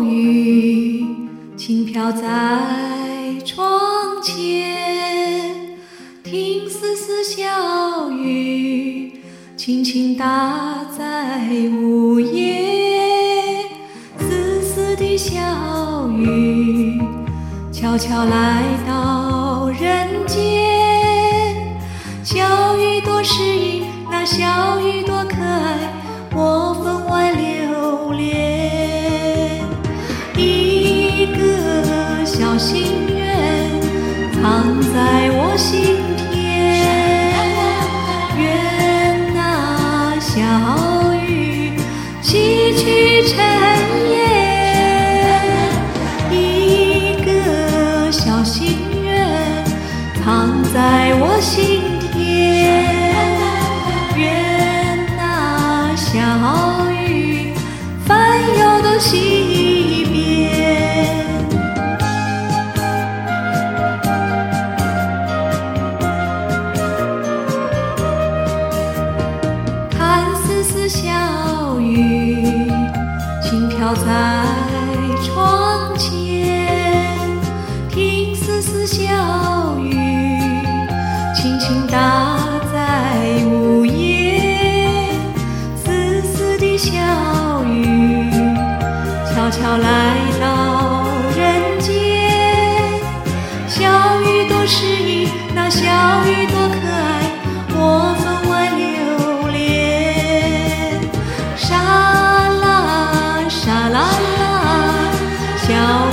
雨轻飘在窗前，听丝丝小雨轻轻打在屋檐，丝丝的小雨悄悄来到人间。小雨多诗意，那小雨多可爱，我分外留恋。一个小心愿藏在我心田，愿那小雨洗去尘烟。一个小心愿藏在我心田，愿那小雨烦忧都洗遍。看丝丝小雨轻飘在窗前，听丝丝小雨轻轻打在屋檐，丝丝的小雨悄悄来到人间。小雨多诗意，那小雨多可爱，我分外留恋。沙啦沙啦啦，小